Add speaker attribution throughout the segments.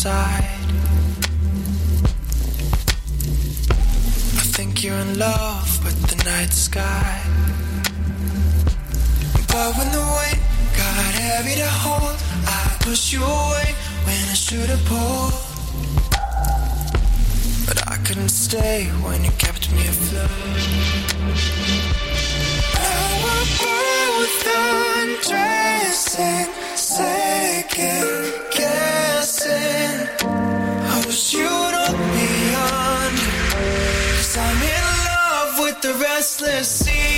Speaker 1: bedside. I think you're in love with the night sky. But when the weight got heavy to hold, I pushed you away when I should have pulled. But I couldn't stay when you kept me afloat. Now we're both undressing, second guessing. I wish you'd hold me under, 'cause I'm in love with the restless sea.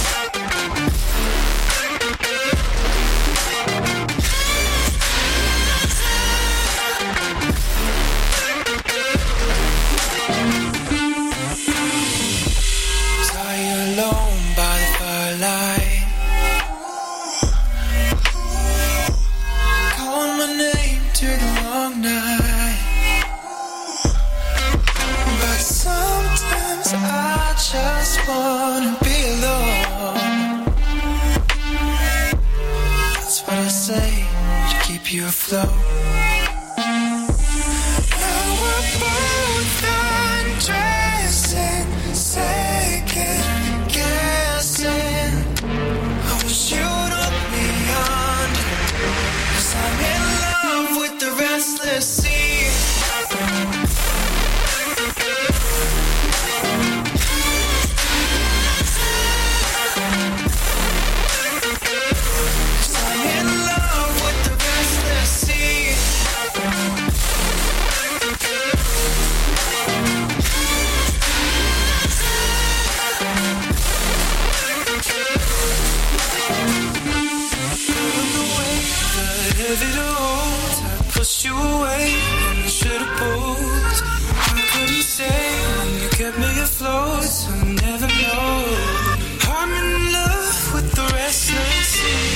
Speaker 1: Just wanna be alone. That's what I say to keep you afloat. Now we're both undressing, second guessing. I wish you'd hold me under, 'cause I'm in love with the restless sea. You away and I should have pulled. I couldn't stay when you kept me afloat, so I never know. I'm in love with the restless sea.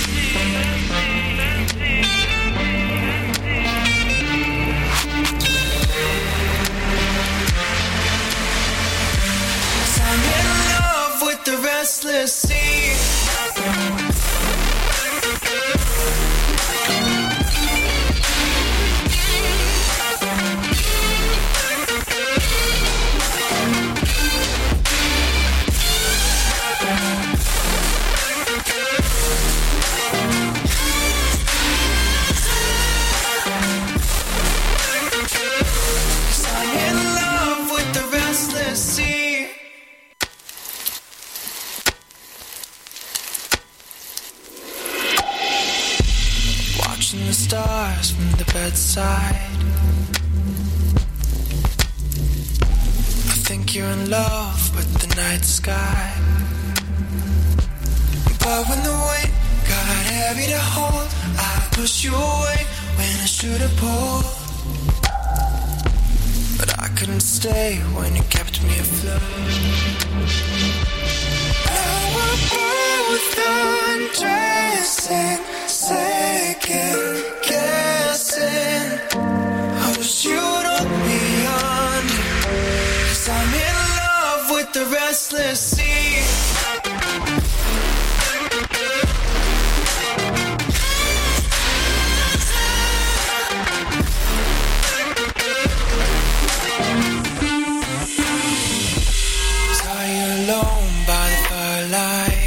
Speaker 1: I'm in love with the restless sea. The stars from the bedside. I think you're in love with the night sky. But when the weight got heavy to hold, I pushed you away when I should have pulled. But I couldn't stay when you kept me afloat. Now we're both undressing, second guessing. I wish you'd hold me under, 'cause I'm in love with the restless sea. Saw you alone by the firelight.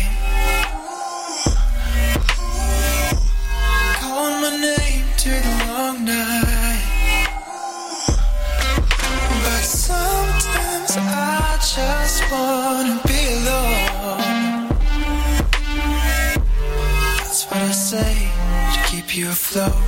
Speaker 1: But sometimes I just wanna be alone. That's what I say to keep you afloat.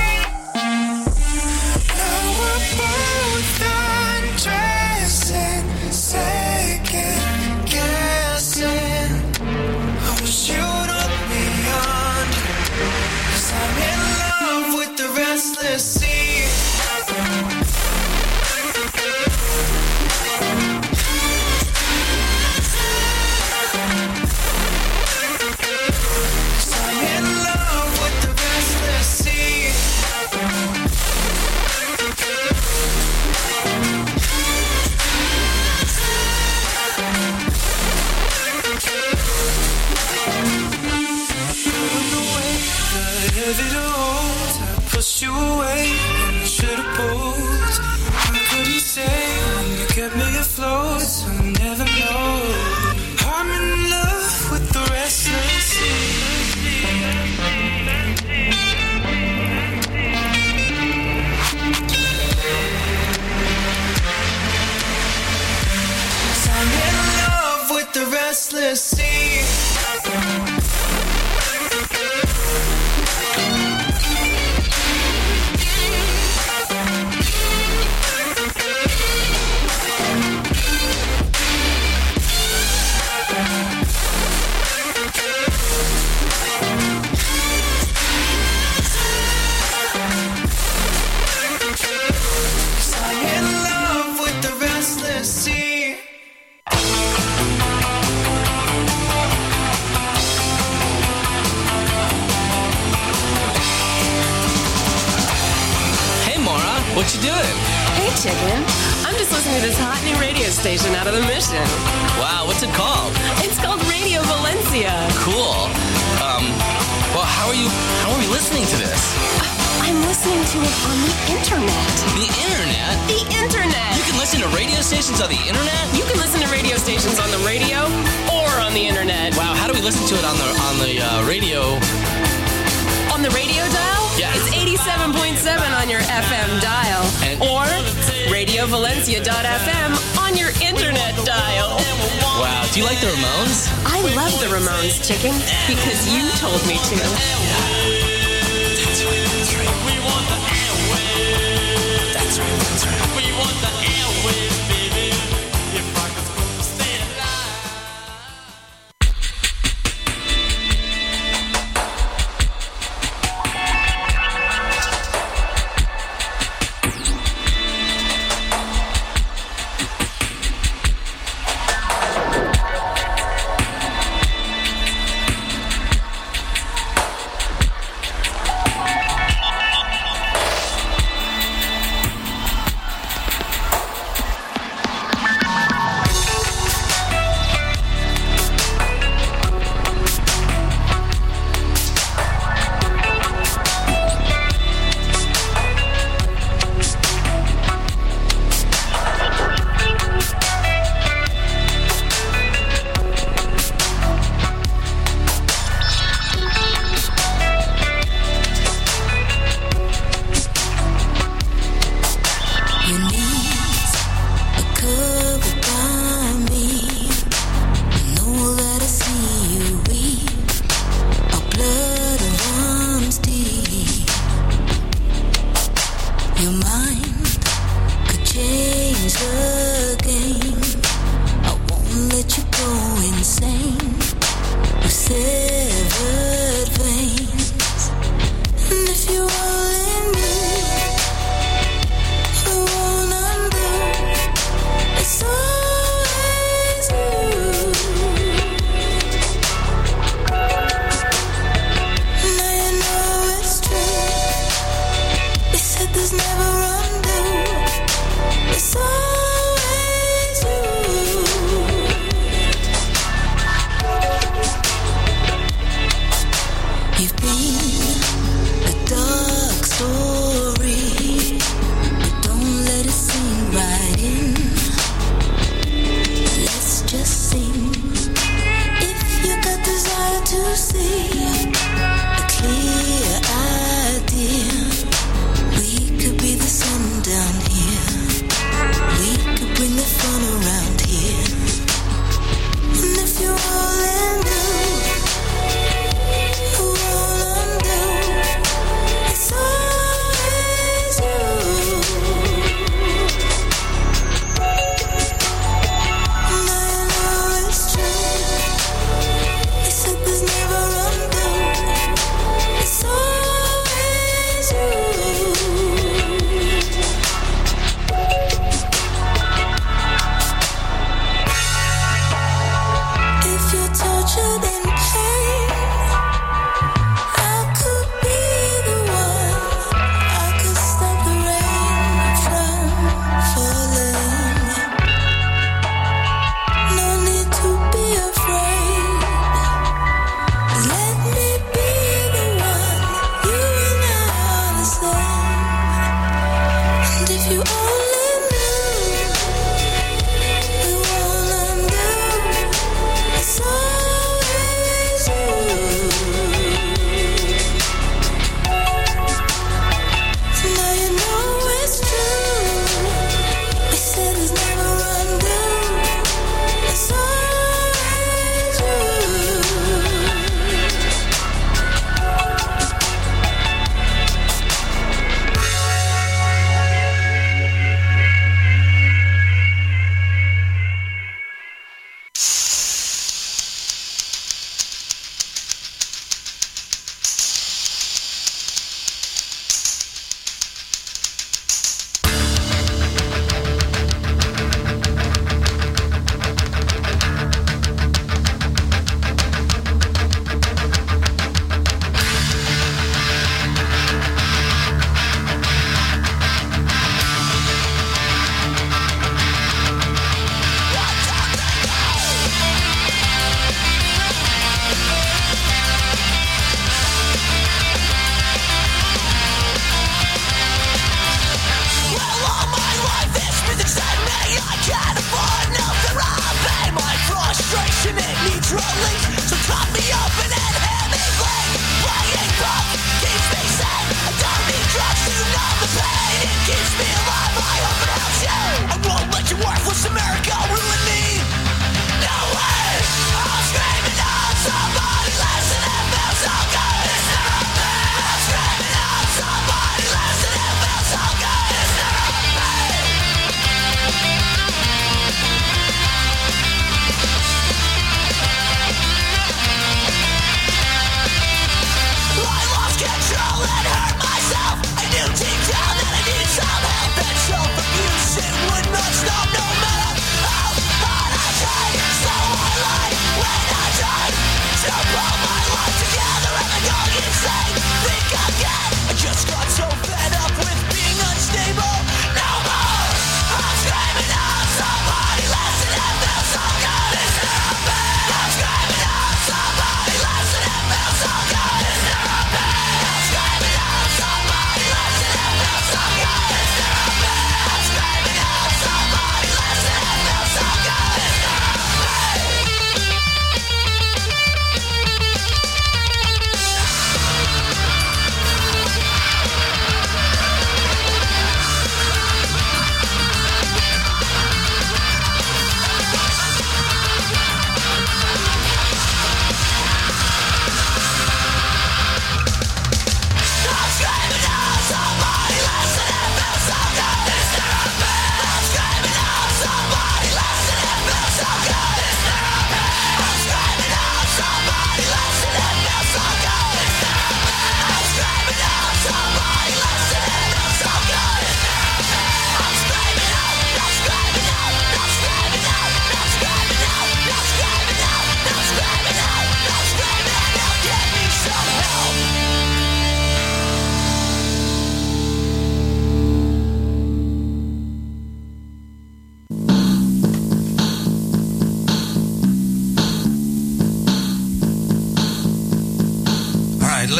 Speaker 1: Now we're both undressing, second guessing. I wish you'd hold me under, 'cause I'm in love with the restless sea. I'm in love with the restless sea. restless sea.
Speaker 2: What you doing?
Speaker 3: Hey, chicken. I'm just listening to this hot new radio station out of the Mission.
Speaker 2: Wow, what's it called?
Speaker 3: It's called Radio Valencia.
Speaker 2: Cool. Well, how are we listening to this?
Speaker 3: I'm listening to it on the internet.
Speaker 2: The internet?
Speaker 3: The internet.
Speaker 2: You can listen to radio stations on the internet?
Speaker 3: You can listen to radio stations on the radio or on the internet.
Speaker 2: Wow, how do we listen to it on the radio?
Speaker 3: On the radio dial?
Speaker 2: Yeah.
Speaker 3: It's 87.7 on your FM dial. Or RadioValencia.fm on your internet dial.
Speaker 2: Wow, do you like the Ramones?
Speaker 3: I love the Ramones, chicken, because you told me to.
Speaker 2: That's right, that's right. We want the airwaves. That's right, that's right. We want the airwaves, baby. If I could stay alive.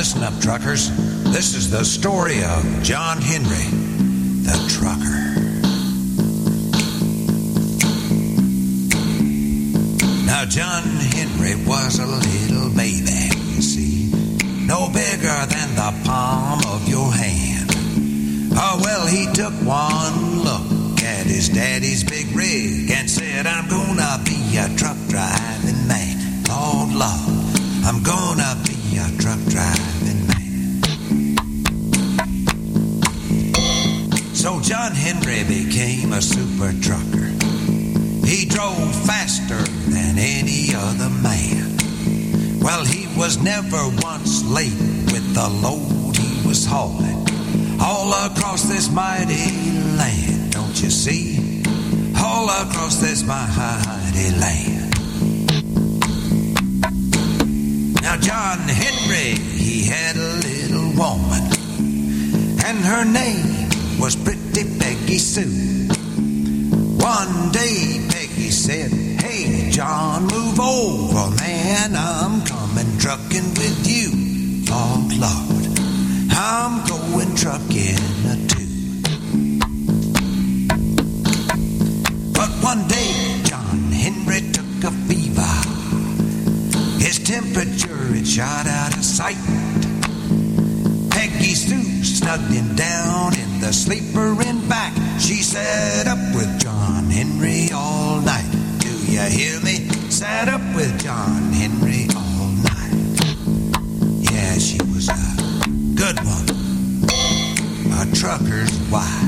Speaker 4: listen up, truckers. This is the story of John Henry, the trucker. Now, John Henry was a little baby, you see, no bigger than the palm of your hand. Oh, well, he took one look at his daddy's big rig and said, I'm gonna be a truck driving man. Lord, Lord, I'm gonna be a truck driving man. So John Henry became a super trucker. He drove faster than any other man. Well, he was never once late with the load he was hauling all across this mighty land, don't you see? All across this mighty land. Now, John Henry, he had a little woman, and her name was Pretty Peggy Sue. One day, Peggy said, hey, John, move over, man, I'm coming trucking with you. Lord, Lord, I'm going trucking too. But one day, John Henry took a fever. His temperature had shot out of sight. Peggy Sue snugged him down in the sleeper in back. She sat up with John Henry all night. Do you hear me? Sat up with John Henry all night. Yeah, she was a good one, a trucker's wife.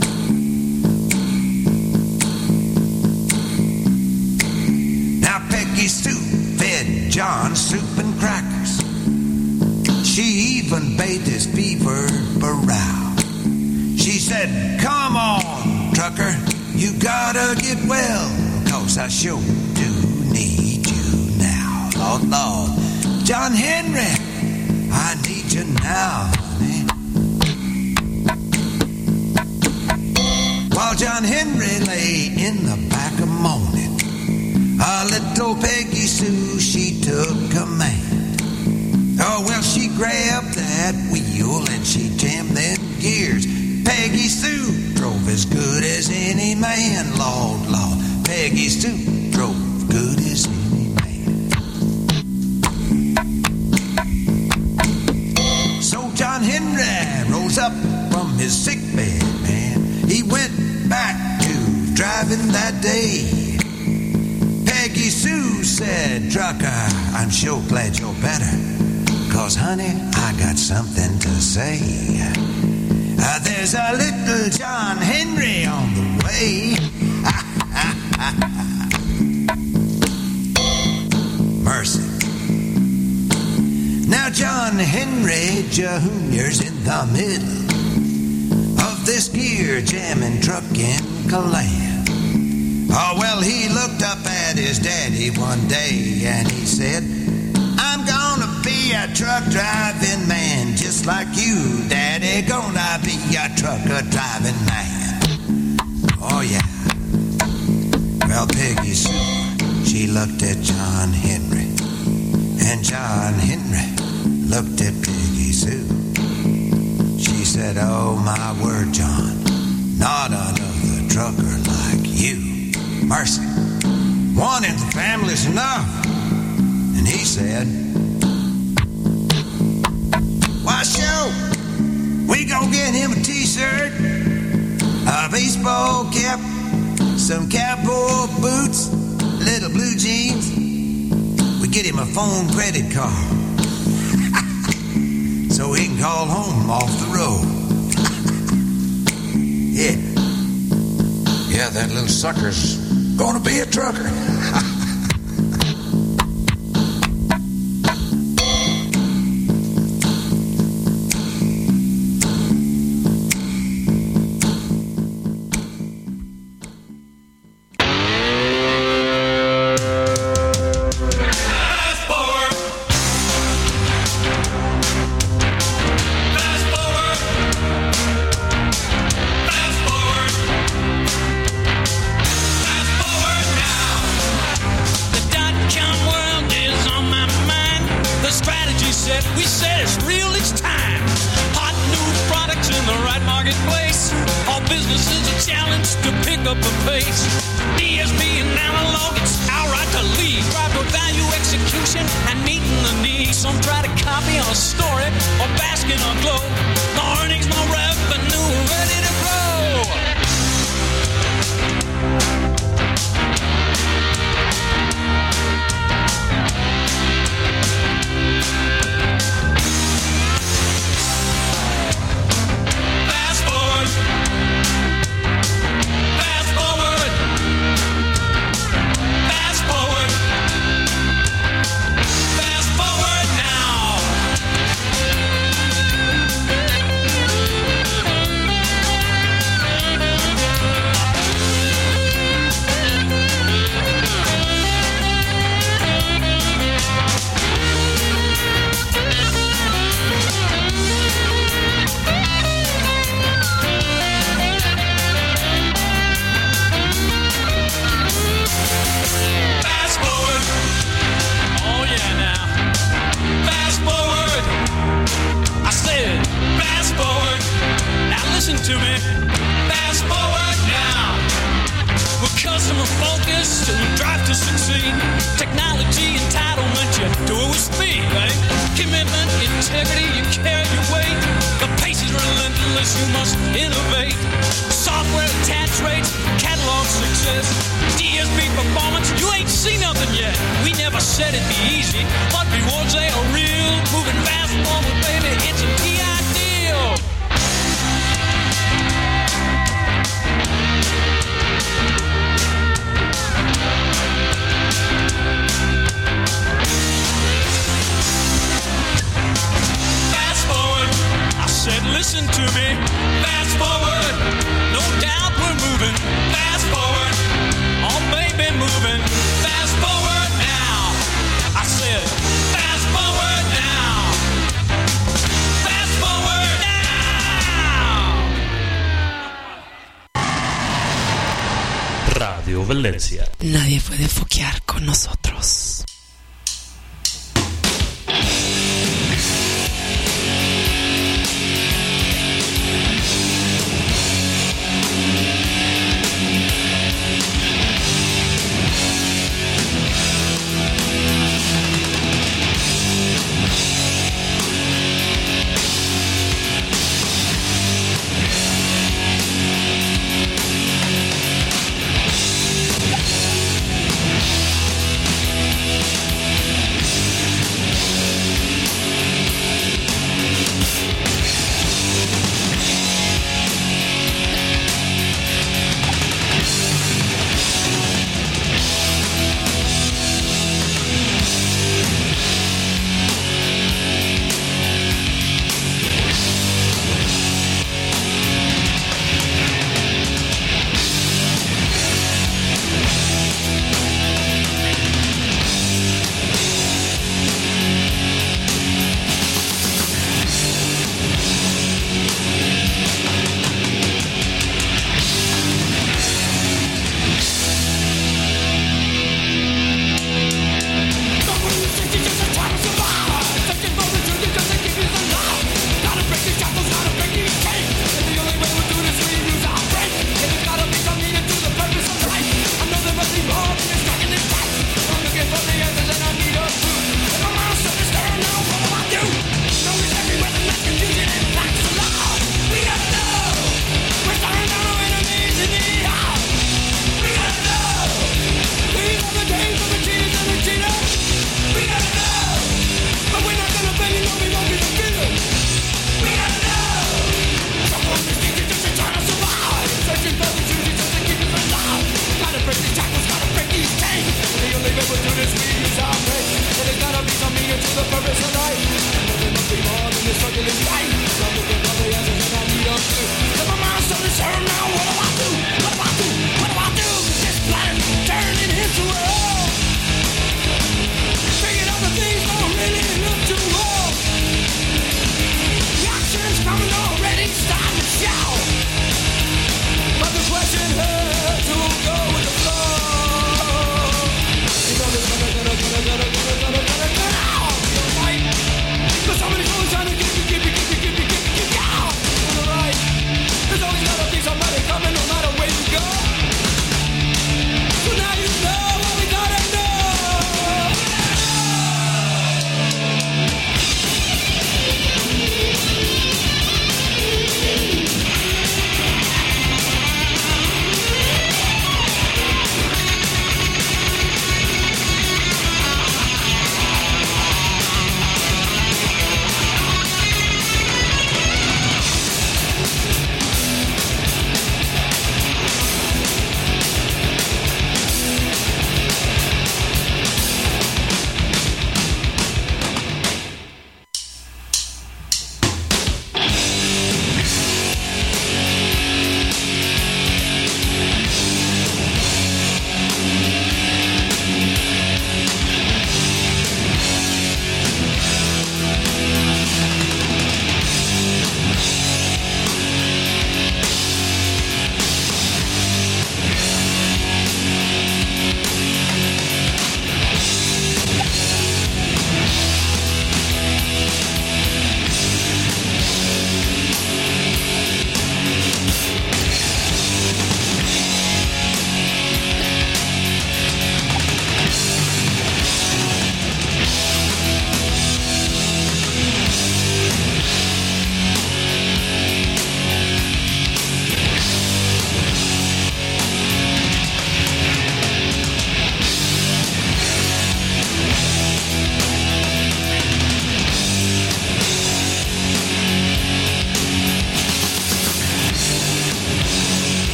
Speaker 4: Now Peggy Sue fed John soup and crackers. She even bathed his fevered brow. She said, come on, trucker, you gotta get well, 'cause I sure do need you now. Lord, Lord, John Henry, I need you now, honey. While John Henry lay in the back of moaning, a little Peggy Sue, she took command. Oh, well, she grabbed that wheel and she jammed them gears. Peggy Sue drove as good as any man, Lord, Lord. Peggy Sue drove good as any man. So John Henry rose up from his sick bed, man. He went back to driving that day. Peggy Sue said, trucker, I'm sure glad you're better, 'cause, honey, I got something to say. There's a little John Henry on the way. Mercy. Now John Henry Jr.'s in the middle of this gear jamming trucking land. Oh, well, he looked up at his daddy one day and he said, I'm gonna be a truck driving man, just like you, Daddy, gonna be a trucker driving man. Oh, yeah. Well, Peggy Sue, she looked at John Henry, and John Henry looked at Peggy Sue. She said, oh, my word, John, not another trucker like you. Mercy. One in the family's enough. And he said, why, sure, we gonna get him a t-shirt, a baseball cap, some cowboy boots, little blue jeans. We get him a phone credit card so he can call home off the road. Yeah, that little sucker's gonna be a trucker.
Speaker 2: DSP and analog, it's our right to lead. Drive toward value, execution, and meeting the needs. Some try to copy our story or bask in our glow. No earnings, no revenue, ready to grow. Fast forward. Fast forward. Fast forward. Fast forward now. Fast forward. Oh yeah now. Fast forward. I said fast forward. Now listen to me. Fast forward now. We're customer focused and drive to succeed. Technology entitlement, you do it with speed, right? Commitment, integrity, you carry your weight. The pace is relentless, you must innovate. Software attach rates, catalog success. DSP performance, you ain't seen nothing yet. We never said it'd be easy, but rewards they are real. Moving fast forward, baby, it's a PI deal. Fast forward, I said listen to me. Fast forward, no doubt we're moving. Fast forward, oh baby moving. Fast forward now, I said fast forward now. Fast forward now.
Speaker 5: Radio Valencia.
Speaker 3: Nadie puede foquear con nosotros.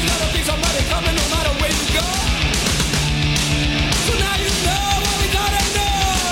Speaker 2: Always gotta be somebody coming no matter where you go. So now you know what we gotta know.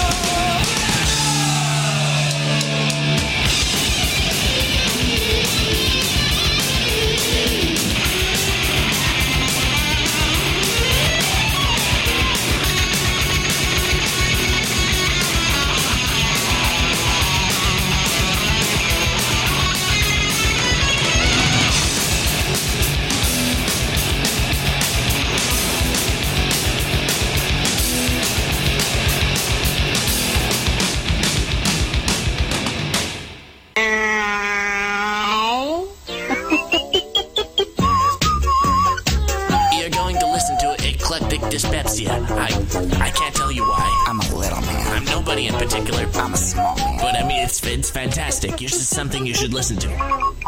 Speaker 5: Dyspepsia. I can't tell you why.
Speaker 6: I'm a little man.
Speaker 5: I'm nobody in particular.
Speaker 6: I'm a small man.
Speaker 5: But I mean, it's fantastic. This is something you should listen to.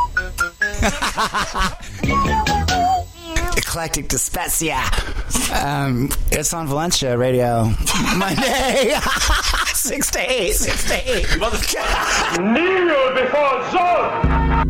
Speaker 6: Eclectic Dyspepsia. It's on Valencia Radio. Monday. 6 to 8. 6 to 8.
Speaker 7: Kneel before Zod!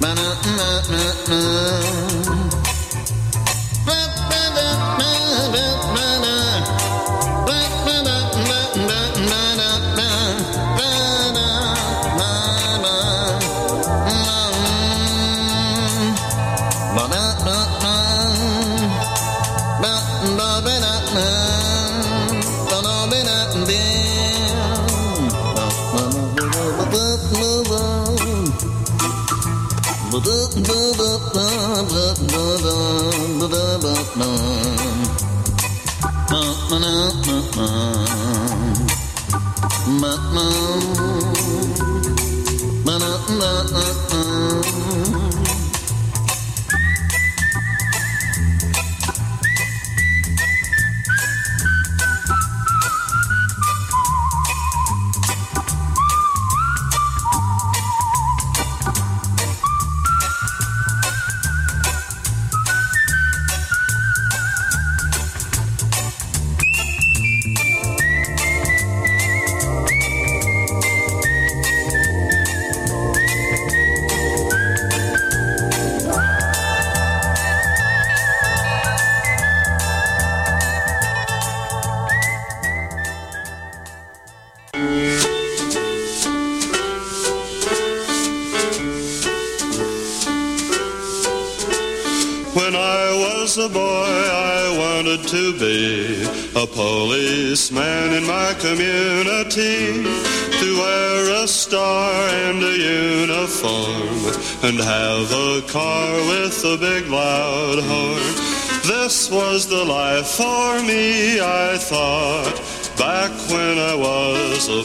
Speaker 8: When I was a boy, I wanted to be a policeman in my community, to wear a star and a uniform, and have a car with a big loud horn. This was the life for me, I thought, back when I was a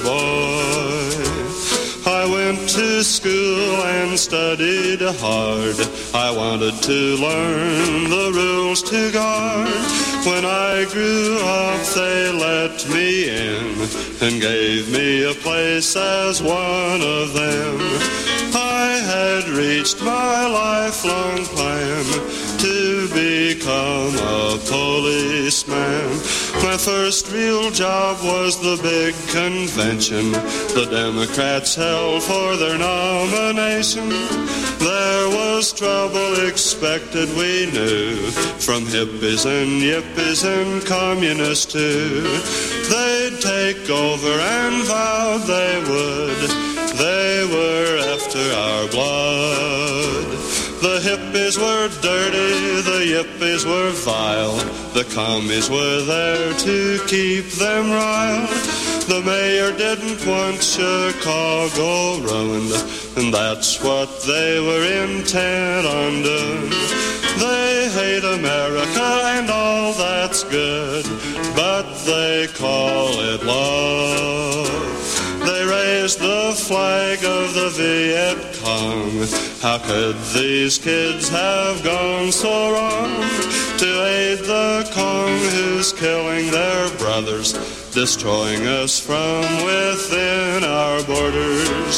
Speaker 8: boy. I went to school and studied hard. I wanted to learn the rules to guard. When I grew up, they let me in and gave me a place as one of them. I had reached my lifelong plan to become a policeman. My first real job was the big convention the Democrats held for their nomination. There was trouble expected, we knew, from hippies and yippies and communists too. They'd take over and vowed they would. They were after our blood. The hippies were dirty, the yippies were vile. The commies were there to keep them riled. The mayor didn't want Chicago ruined, and that's what they were intent on doing. They hate America and all that's good, but they call it love. They raised the flag of the Viet Cong. How could these kids have gone so wrong? To aid the Cong who's killing their brothers, destroying us from within our borders.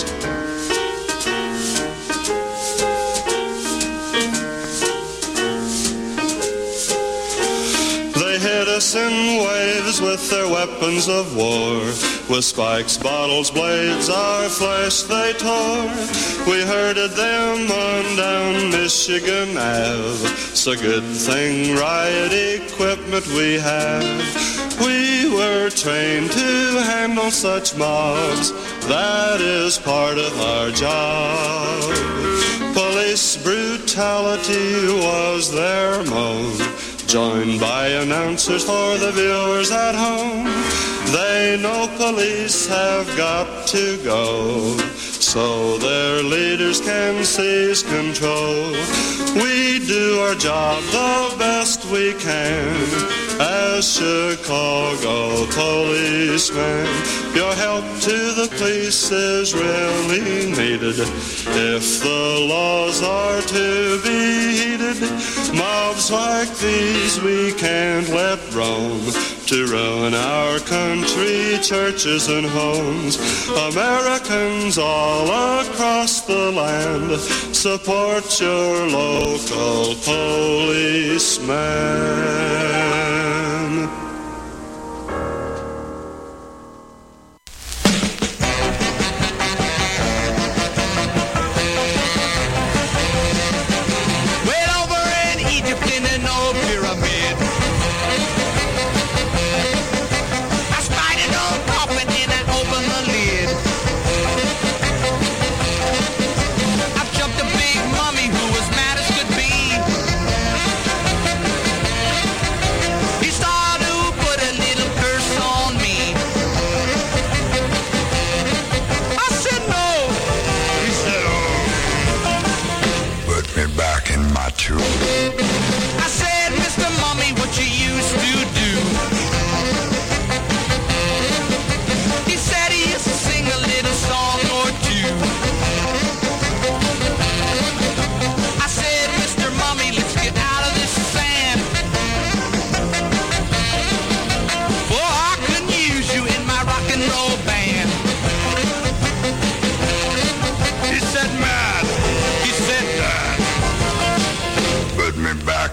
Speaker 8: They hit us in waves with their weapons of war. With spikes, bottles, blades, our flesh they tore. We herded them on down Michigan Ave. It's a good thing riot equipment we have. We were trained to handle such mobs. That is part of our job. Police brutality was their mode, joined by announcers for the viewers at home. They know police have got to go, so their leaders can seize control. We do our job the best we can as Chicago policemen. Your help to the police is really needed if the laws are to be heeded. Mobs like these we can't let roam to ruin our country, churches and homes. Americans all across the land, support your local policeman.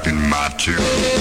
Speaker 9: back in my tune.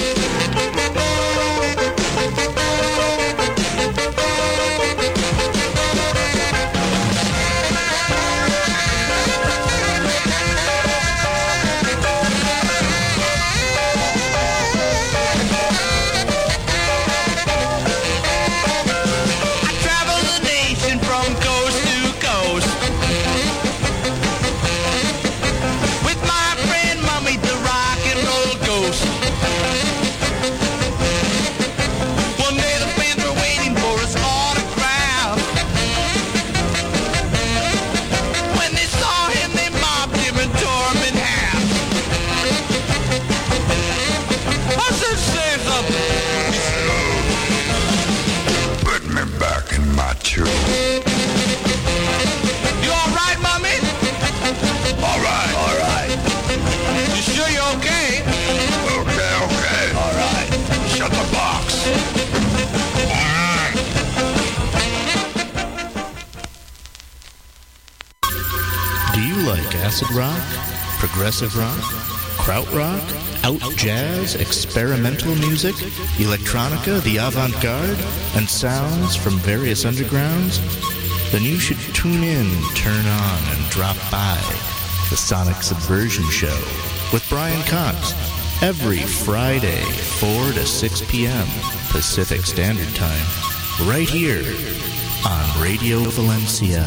Speaker 10: Acid rock, progressive rock, krautrock, out jazz, experimental music, electronica, the avant-garde, and sounds from various undergrounds? Then you should tune in, turn on, and drop by the Sonic Subversion Show with Brian Cox every Friday, 4 to 6 p.m. Pacific Standard Time, right here on Radio Valencia.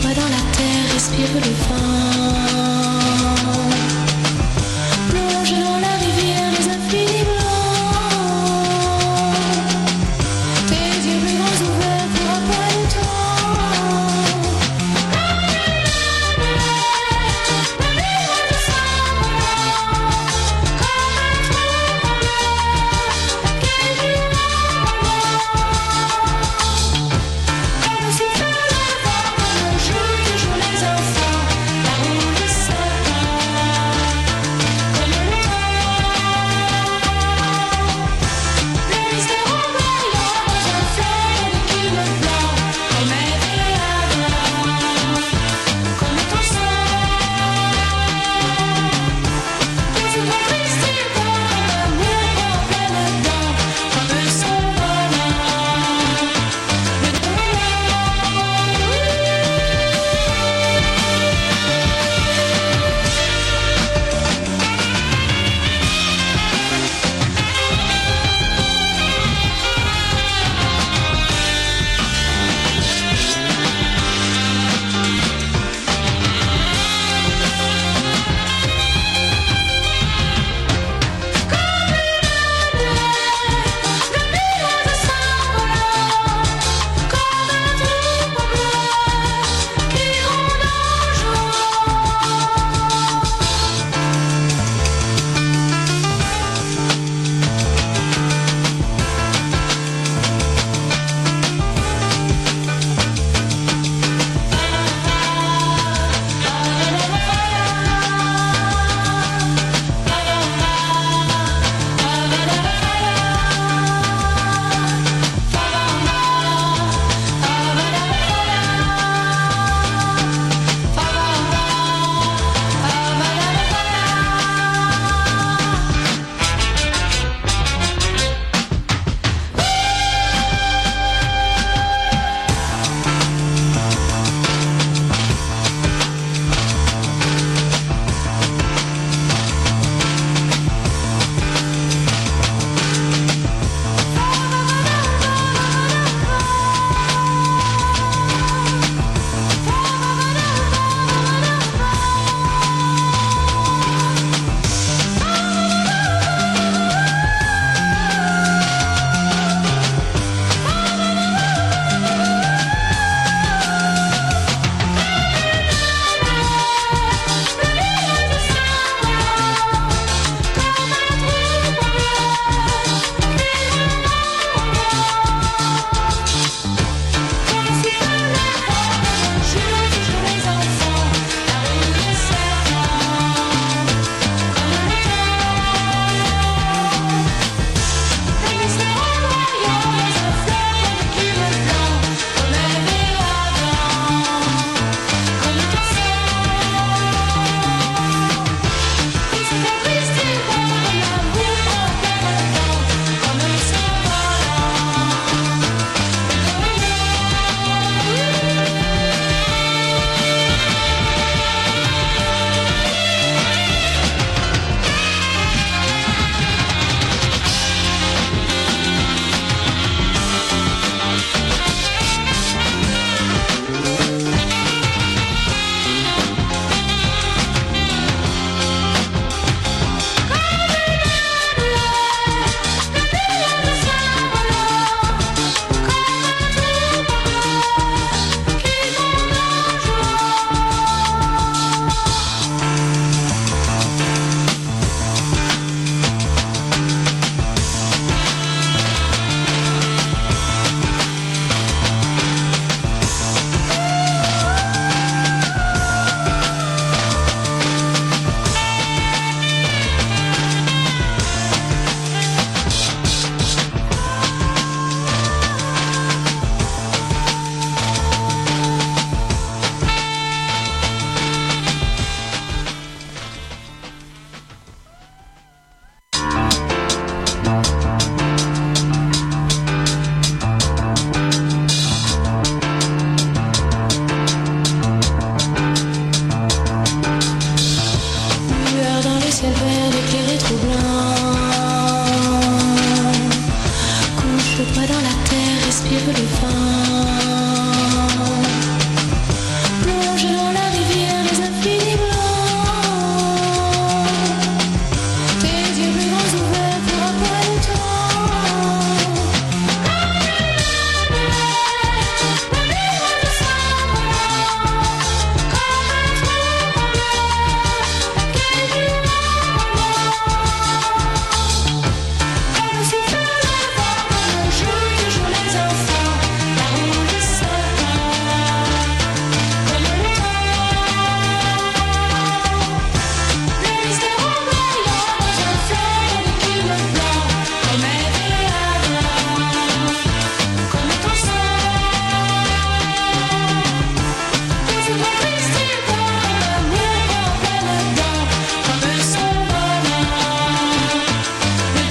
Speaker 11: Respire le vent, plonge dans
Speaker 9: le poids dans la terre, respire le vent. Plonge dans la rivière des infinis blancs. Tes yeux plus grands ouverts pour un peu de temps. Le livre de Saint-Laurent, comme un trou bleu qui vit comme si fallait voir le jeu que jouent les enfants, là où le sapin, comme le temps. Le mystère en brillant dans un fleuve d'écume blanc, comme Ève et Adam, comme ton sang. Tous ces mots tristes comme l'amour en pleine dent, comme son bonheur, le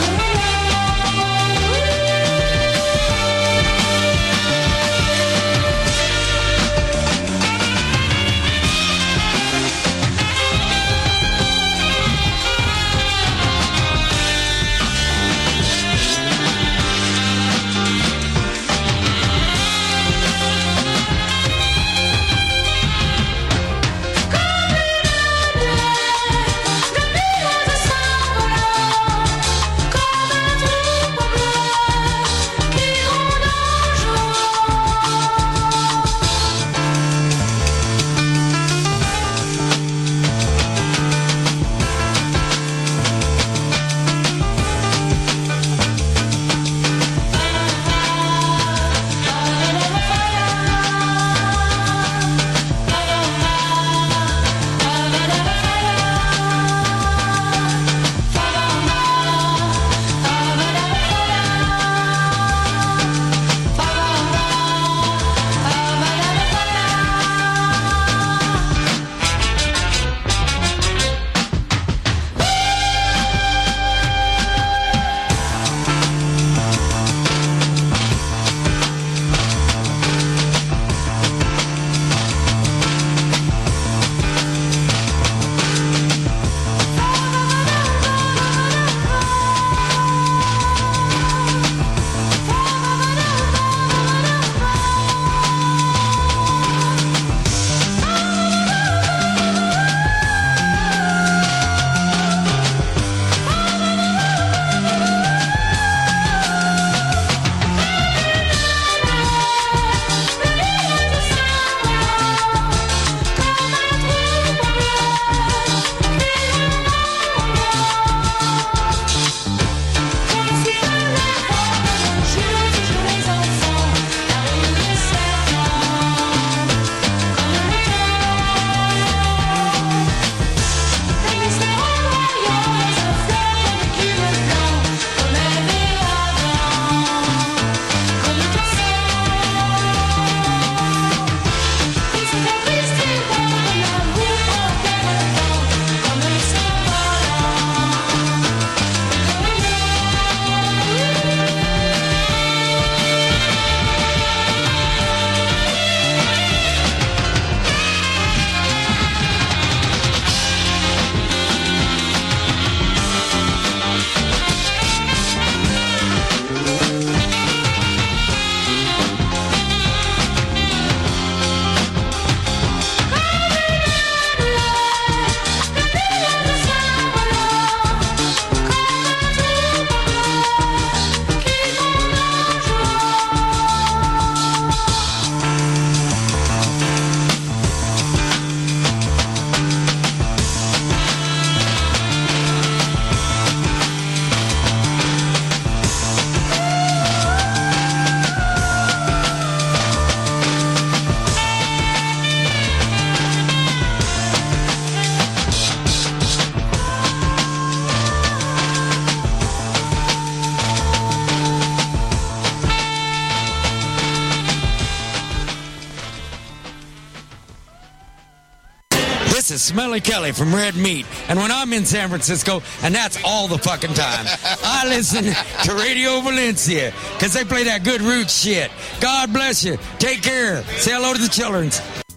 Speaker 11: This is Smelly Kelly from Red Meat. And when I'm in San Francisco, and that's all the fucking time, I listen to Radio Valencia because they play that good roots shit. God bless you. Take care. Say hello to the children.